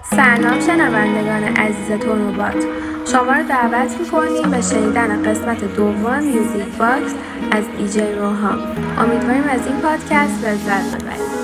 سلام شنوندگان عزیز تورنوبات، شما رو دعوت می‌کنیم به شنیدن قسمت دوم میوزیک باکس از دیجی روحان. امیدواریم از این پادکست لذت ببرید.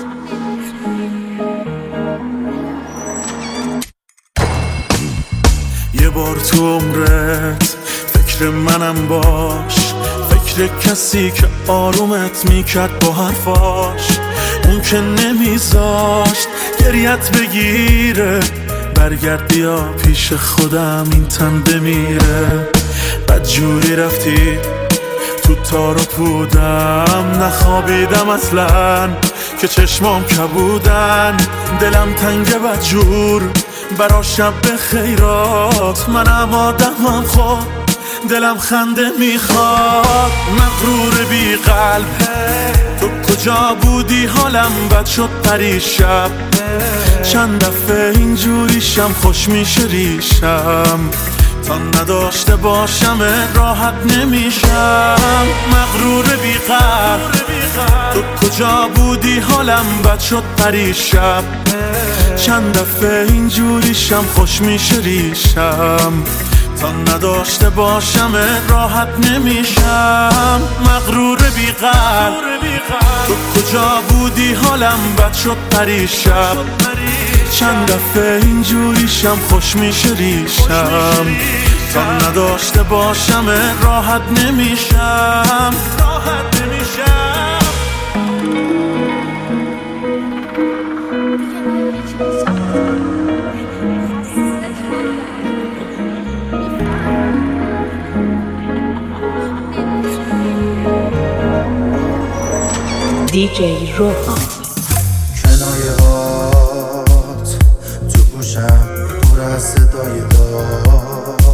یه بار تو عمرت فکر منم باش، فکر کسی که آرومت میکرد با حرفاش، اون که نمیذاشت گریت بگیره. برگرد بیا پیش خودم این تن بمیره. بدجوری رفتی تو تار و پودم، نخوابیدم اصلا که چشمام کبودن. دلم تنگ بدجور برا شب خیرات، منم آدمم خود دلم خنده میخواد. مغرور بی قلب تو کجا بودی؟ حالم بد شد پریشب، چند دفعه اینجوریشم خوش میشه ریشم. تا نداشته باشم راحت نمیشم. مغرور بی قلب تو کجا بودی؟ حالم بد شد پریشب، چند دفعه اینجوریشم خوش میشه ریشم. تا نداشته باشم راحت نمیشم. مغرور بی قلب تو کجا بودی؟ حالم بد شد پریشب، چند دفعه اینجوریشم خوش میشه ریشم. تا نداشته باشم راحت نمیشم. دیجی روحان. کنایه هات تو گوشم پر از صدای داد،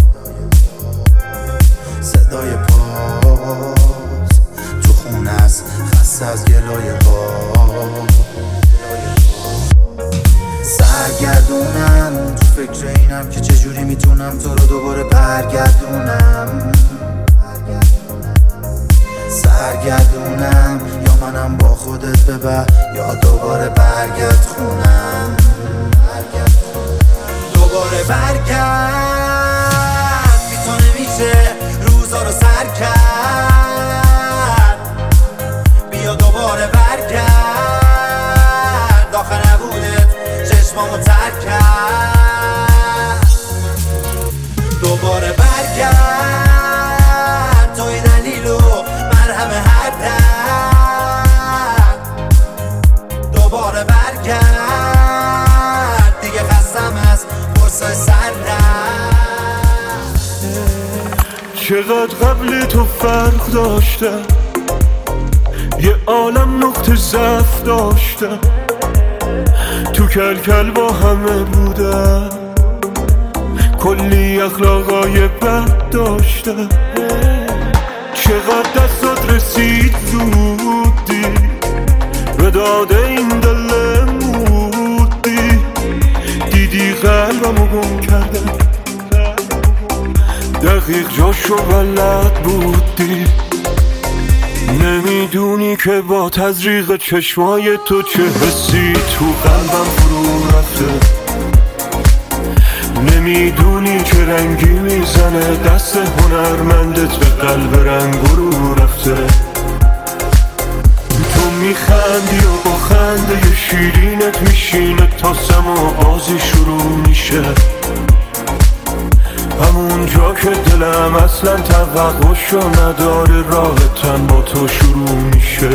صدای پات تو خونه است خسته از گلای باد. سرگردونم تو فکر اینم که چجوری میتونم تو رو دوباره برگردونم. سرگردونم یا منم با خودت ببر یا دوباره برگرد خونم. دوباره برگرد بی تو نمیشه روزا رو سر کرد. بیا دوباره برگرد آخر نبودت چشمامو تر کرد. دوباره برگرد توی دلیل و مرهم هر درد. دوباره برگرد دیگه خستم از فرصای سردرد. چقدر قبل تو فرق داشته، یه عالم نقطه ضعف داشته، تو کل با همه بودم، کلی اخلاقای بد داشته. چقدر دستات رسید زودی به داد این دل مودی، دیدی قلبمو گم کردم، دقیق جاشو بلد بودی. نمیدونی که با تزریق چشمای تو چه حسی تو قلبم فرو رفته. نمیدونی که رنگی میزنه دست هنرمندت به قلب رنگ رو رفته. تو میخندی و با خنده شیرینت میشینه تا سما بازی شروع میشه. همون جا که دلم اصلا توقعشو نداره راه تن با تو شروع میشه.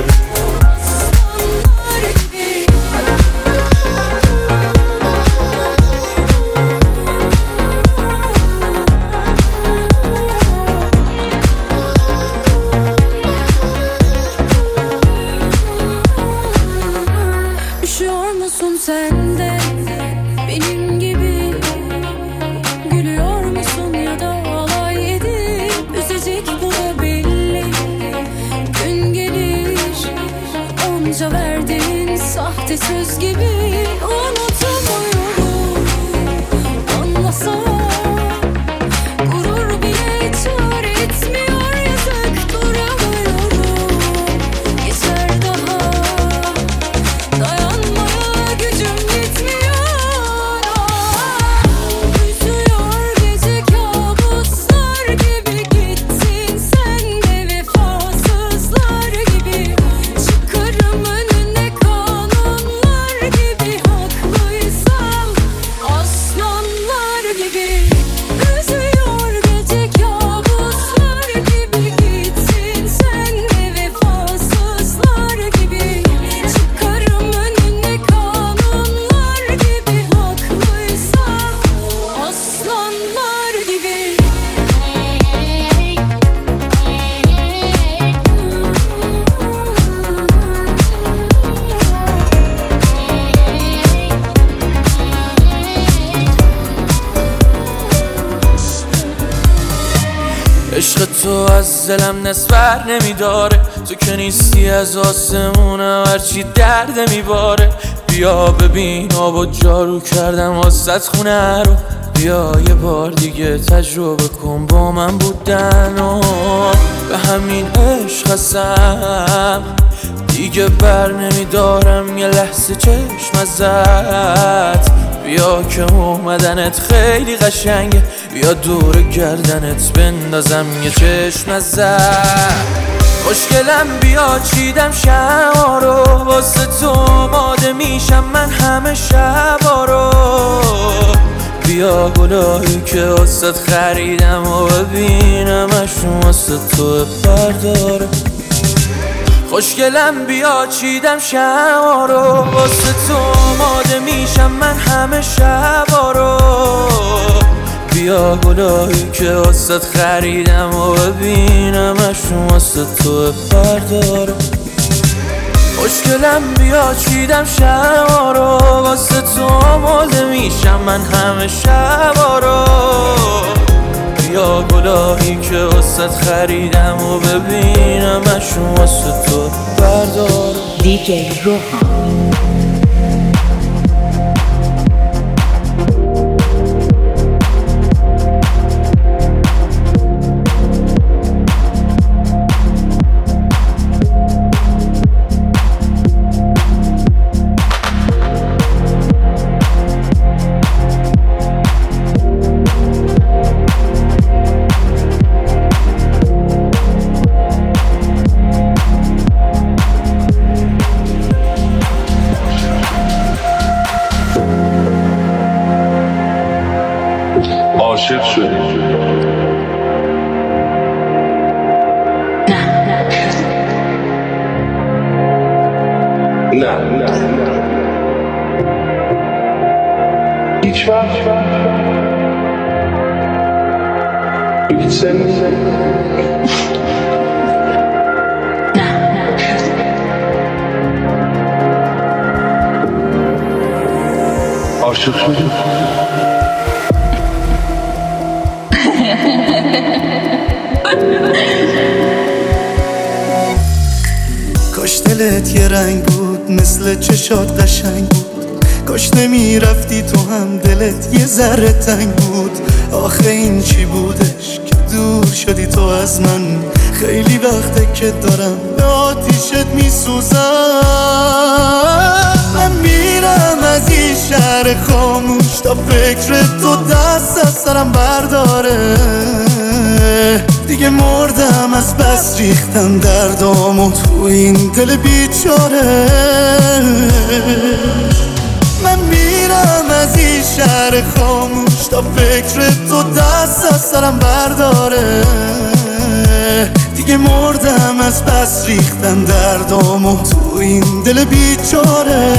Sen de benim gibi gülüyor musun ya da alay edip üzecek, bu da belli. Gün gelir onca verdiğin sahte söz gibi unutamıyorum. Anlasam gurur bile çare etmiyor, yazık duramıyorum. Geçer daha dayanmaya gücüm yetmiyor. عشق تو از دلم نسبر نمیداره، تو که نیستی از آسمونم هرچی درد میباره. بیا ببین آب و جارو کردم واسط خونه رو، بیا یه بار دیگه تجربه کن با من بودن و به همین عشق هستم دیگه بر نمیدارم یه لحظه چشم ازت. بیا که اومدنت خیلی قشنگه، بیا دور گردنت بندازم یه چشم ازت. خوشگلم بیا چیدم شما رو، واسه تو آماده میشم من همه شبا رو. بیا گلایی که واسه خریدم و ببینمشون واسه تو برداره. خوشگلم بیا چیدم شما رو، واسه تو آماده میشم من همه شبا رو. بیا گلایی که واسه خریدم و ببینمشون واسه تو برداره. خوشگلم بیا چیدم شما رو، واسه تو آماده میشم من همه شبا رو. بیا گلایی که واسه خریدم و ببینمشون واسه تو برداره. دیجی روحان. عاشق شدی؟ نه هیچ وقت هیچ سنی عاشق شدی؟ کاش دلت یه رنگ بود مثل چشات قشنگ بود، کاش نمیرفتی تو هم دلت یه ذره تنگ بود. آخه این چی بودش که دور شدی تو از من؟ خیلی وقته که دارم به آتیشت میسوزم. من میرم از این شهر خاموش تا فکر تو دست از سرم برداره. دیگه مردم از بس ریختم دردامو تو این دل بیچاره. من میرم از این شهر خاموش تا فکر تو دست از سرم برداره. دیگه مردم از بس ریختم دردامو تو این دل بیچاره.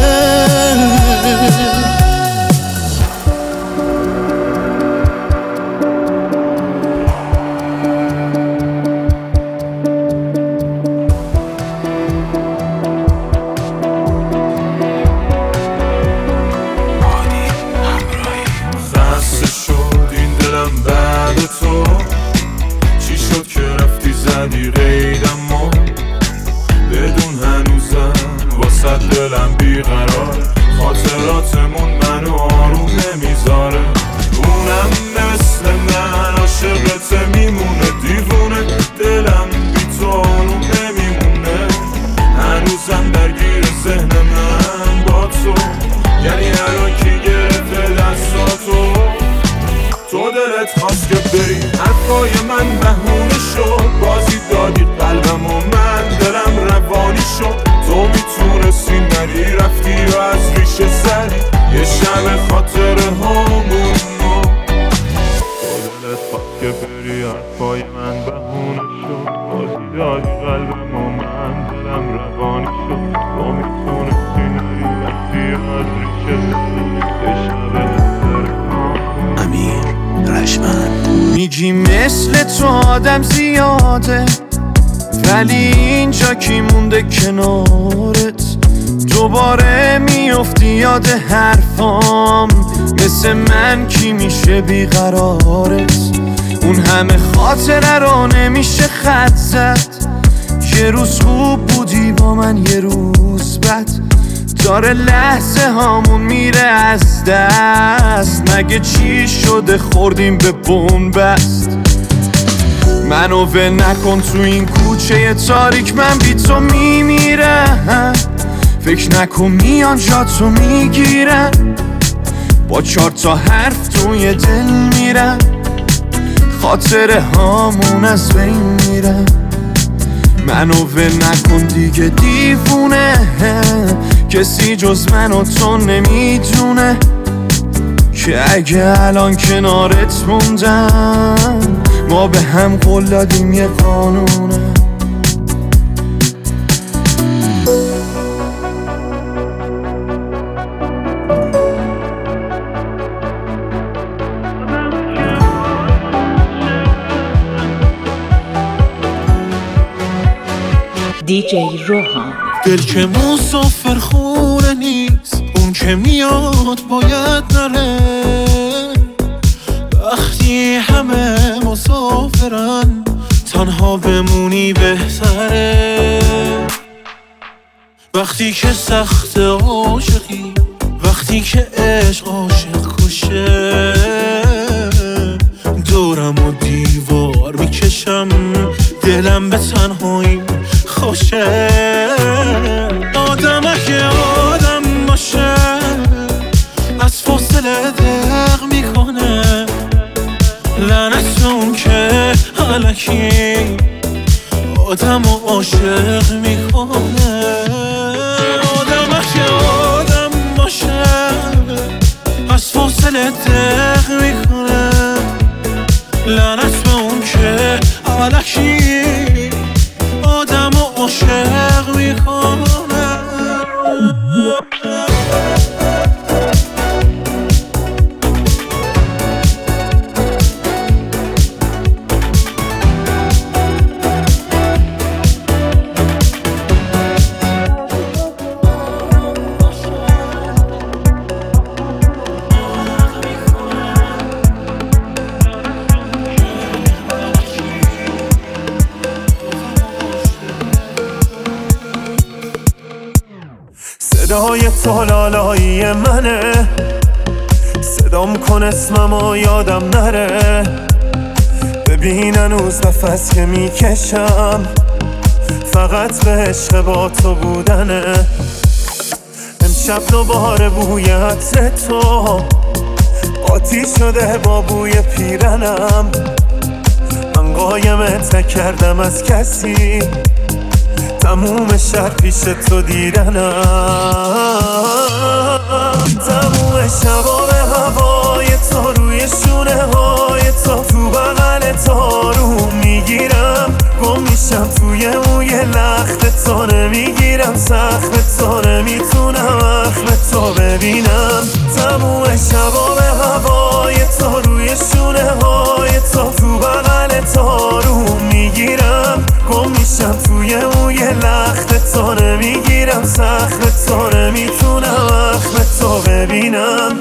قیدم بدون هنوزم واسه دلم بیقرار. خاطراتمون منو آروم نمیذاره. اونم مثل من عاشقت میمونه دیوونه. دلم بی تو آروم نمیمونه. هنوزم درگیر ذهن من با تو. یعنی الان کی گرفته دستاتو؟ تو دلت خواست که بری، حرفای من بهونه شد. بازی دادی قلبم و من دلم روانی شد. تو میتونستی نری، رفتی و از ریشه زدی یه شب خاطره هامون. تو دلت خواست که بری، حرفای من بهونه شد. بازی دادی قلبم و من دلم روانی شد. تو میتونستی نری، رفتی و از ریشه زدی یه شب خاطره هامون. امیر رشمند. میگی مثل تو آدم زیاده، ولی اینجا کی مونده کنارت؟ دوباره میافتی یاد حرفام، مثل من کی میشه بیقرارت؟ اون همه خاطره رو نمیشه خط زد. یه روز خوب بودی با من، یه روز بد، داره لحظه هامون میره از دست. مگه چی شده خوردیم به بنبست؟ منو ول نکن تو این کوچه تاریک، من بی تو میمیرم. فکر نکن میان جا تو میگیرم، با 4 تا حرف توی دل میرم. خاطره هامون از بین میرم. منو ول نکن دیگه دیوونه، کسی جز من و تو نمیدونه که اگه الان کنارت موندم ما به هم قول دادیم یه قانونه. دیجی روحان. دل که مسافر خونه نیست، اون که میاد باید نره. وقتی همه مسافرن تنها بمونی بهتره. وقتی که سخت عاشقی، وقتی که عشق عاشق کشه، دورم و دیوار میکشم، دلم به تنهایی خوشه. آدم اگه آدم باشه از فاصله دق میکنه، لعنت اون که الکی آدم و عاشق میکنه. آدم اگه آدم باشه از فاصله دق میکنه، لعنت به اون که الکی آدم و عاشق میکنه. صدای تو لالایی منه، صدام کن اسممو یادم نره. ببین هنوز نفس که میکشم فقط به عشق با تو بودنه. امشب دوباره بوی عطر تو قاطی شده با بوی پیرنم. من قایمت نکردم از کسی، تموم شهر پیش تو دیدنم. تموم شبا به هوای تو، روی شونه های تو بغل تارو میگیرم. گم میشم توی موی لخت تو، نمیگیرم سخت تو، نمیتونم اخم تو ببینم. تموم شبا به هوای تو، روی شونه های تو بغل تارو میگیرم. گم میشم توی موی لخت تو، نمیگیرم سخت تو، نمیتونم اخم تو ببینم.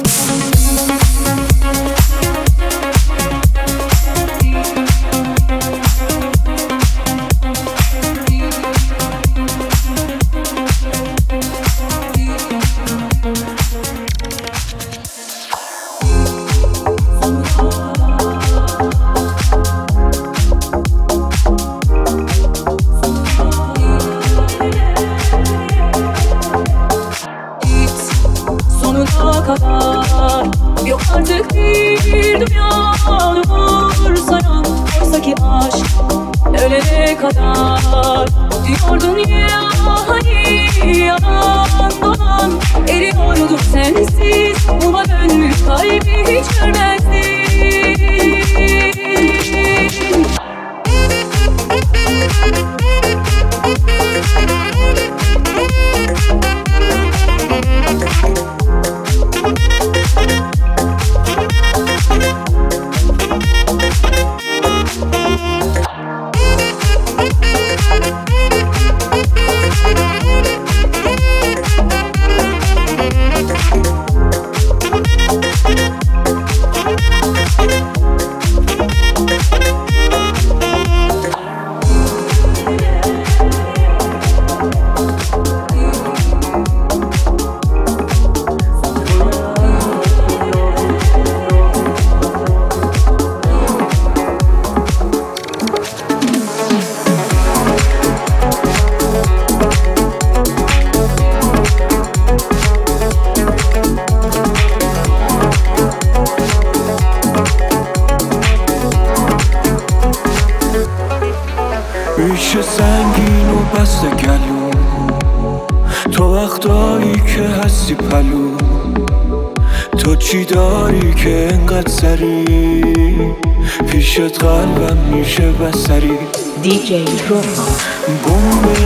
Yok artık bir dünyanı saran, oysa ki aşk ölene kadar. Diyordun ya hani yalan dolan, eriyordum sensiz. Uma dönmüş kalbi hiç görmezdim. که سنگین و بست گلو، تو وقتایی که هستی پلو، تو چی داری که انقدر سری پیشت قلبم میشه بسری. دیجی روحان بومه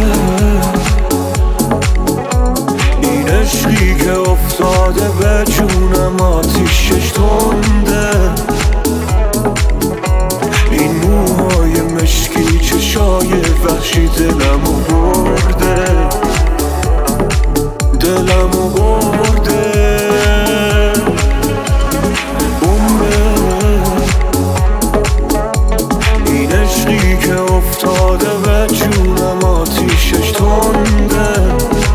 این عشقی که افتاده به جونم آتیشش تنده، این موهای مشکی چشای وحشی دلمو برده، دلمو برده. این عشقی که افتاده به جونم آتیشش تنده،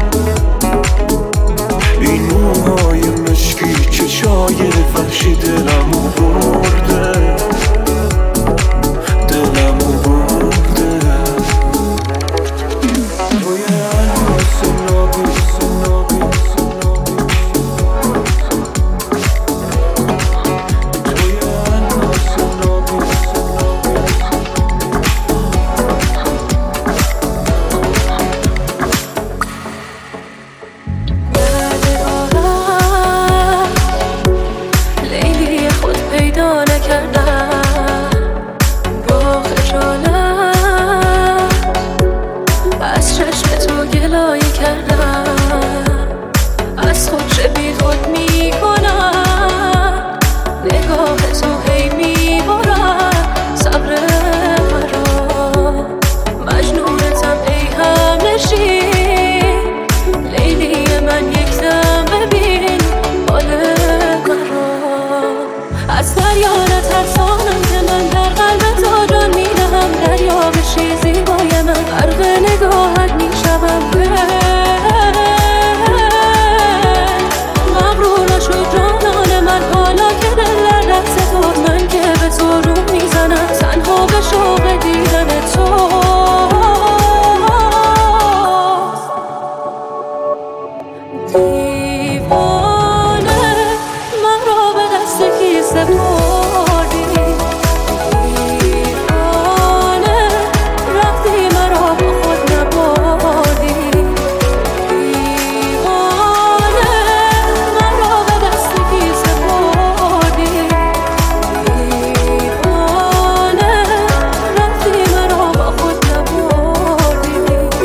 این موهای مشکی چشای وحشی دلمو برده، دلمو برده. توی الماس نابی توی الماس نابی لیلی خود پیدا نکردم با خجالت از چشم تو گلایه کردم، از خود چه بی خود می کنم، نگاه تو هی می برم صبر مرا، مجنونتم ای همنشین، لیلی من یک دم ببین حال مرا، از دریا نترسانم که من در قلب تو جان میدهم، دریا بشی زیبای من غرق نگاهت میشوم. مغرور نشو جانان من حالا که دل در دست تو، من که به تو رو میزنم تنها به شوق دیدن تو. دیوانه من را به دست کی سپردی، دیوانه رفتی مرا با خود نبردی، دیوانه من را به دست کی سپردی، دیوانه رفتی مرا با خود نبردی.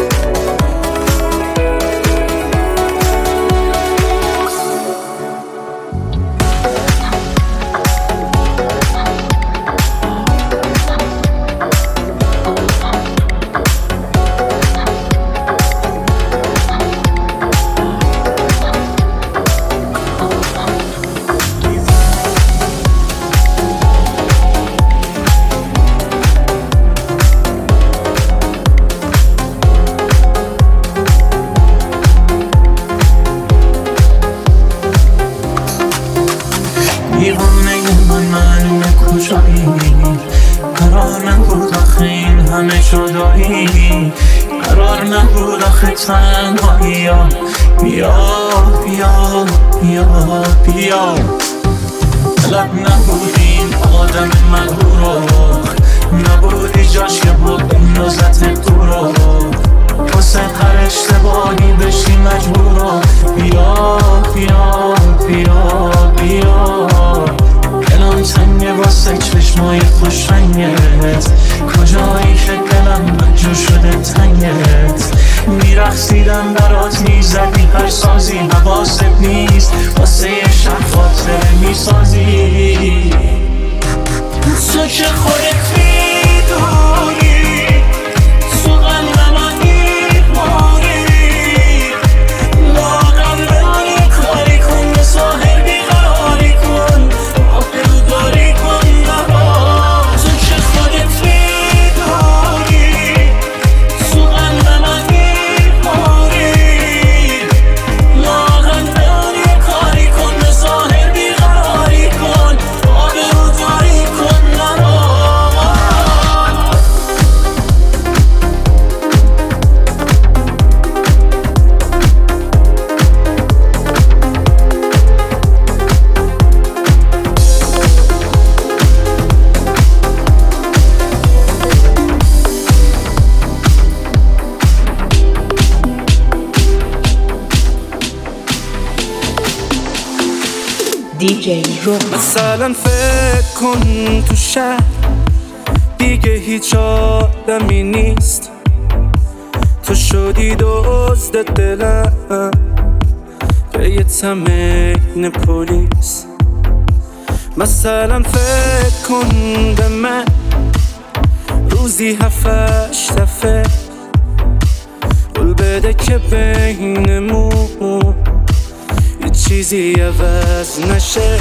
دیوانه من معلومه کجایی، قرار نبود آخه این همه جدایی، قرار نبود آخه تنهایی. بیا بیا بیا بیا طلب نبود این آدم مغرور رو، نبودی جاش که بود اون نزدت دور رو، واسه هر اشتباهی بشی مجبور رو. بیا بیا بیا بیا دلم تنگه واسه چشمای خوش رنگت، کجایی که دلم مجبور شده تنگت، میرقصیدم برات میزدی هر سازی، حواست نیست واسه یه شب خاطره میسازی. تو که خودت میدونی تو قلب من میماری، لاغر بمانی کاری کن به ساحل بیقراری کن، آبروداری کن نبا. تو که خودت میدونی تو قلب من میماری، لاغر بمانی کاری کن به ساحل بیقراری کن، آبروداری کن نبا. DJ روحان. مثلا فکر کن تو شهر دیگه هیچ آدمی نیست، تو شدی دزد دلم به یه تمرین پلیس. مثلا فکر کن به من روزی 7-8 دفعه قول بده که بینمون یه چیزی عوض نشه.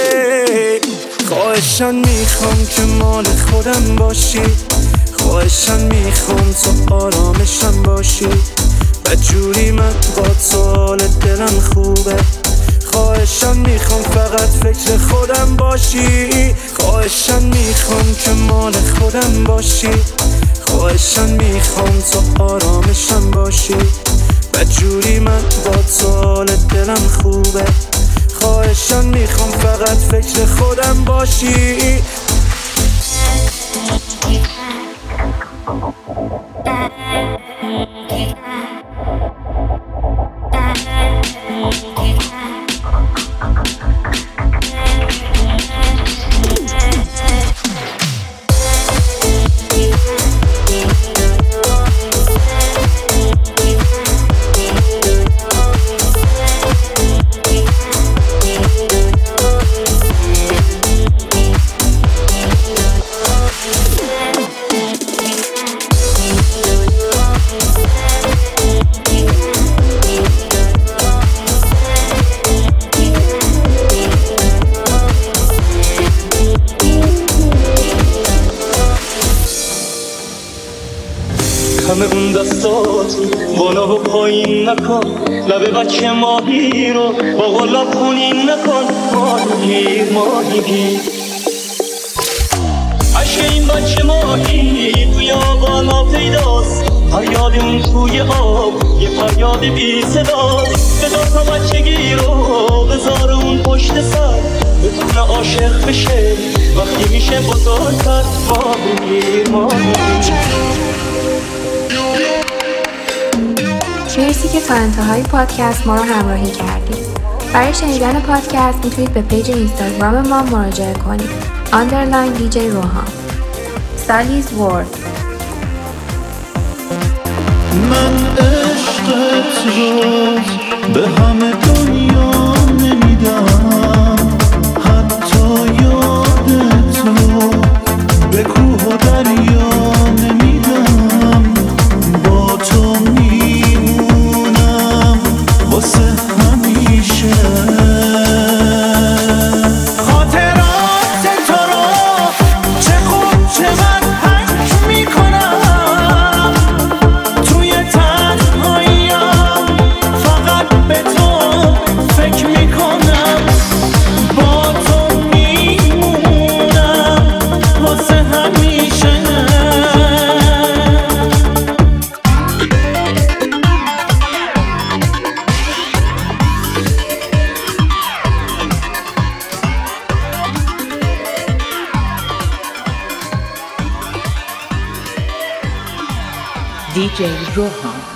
خواهشان میخوام که مال خودم باشی، خواهشان میخوام تو آرامشم باشی، بدجوری من با تو حال دلم خوبه. خواهشان میخوام فقط فکر خودم باشی، خواهشان میخوام که مال خودم باشی، خواهشان میخوام تو آرامشم باشی، بدجوری من با تو حال دلم خوبه. خواهشان میخوام فقط فکر خودم باشی. همه اون دستاتو بالا و پایین نکن، لبه بچه ماهی رو با غلاب خونین نکن. ماهی گیر عشق این بچه ماهی توی آبانا پیداست، فریاد اون توی آب یه فریاد بی صداست. بذار تا بچگی رو بذار اون پشت سر، بتونه عاشق بشه وقتی میشه بزرگتر. ماهی مرسی که تا انتهای پادکست ما رو همراهی کردید. برای شنیدن پادکست میتونید به پیج اینستاگرام ما مراجعه کنید _DJ روحان. Sally's World. من عشقت رو به همه دنیا نمیدم، حتی یادت رو به کوه و دریا نمیدم. با تو میمونم واسه همیشه، خاطرات تو رو چه خوب چقدر حک میکنم. توی تنهاییم فقط به تو فکر میکنم، با تو میمونم واسه همیشه. DJ روحان.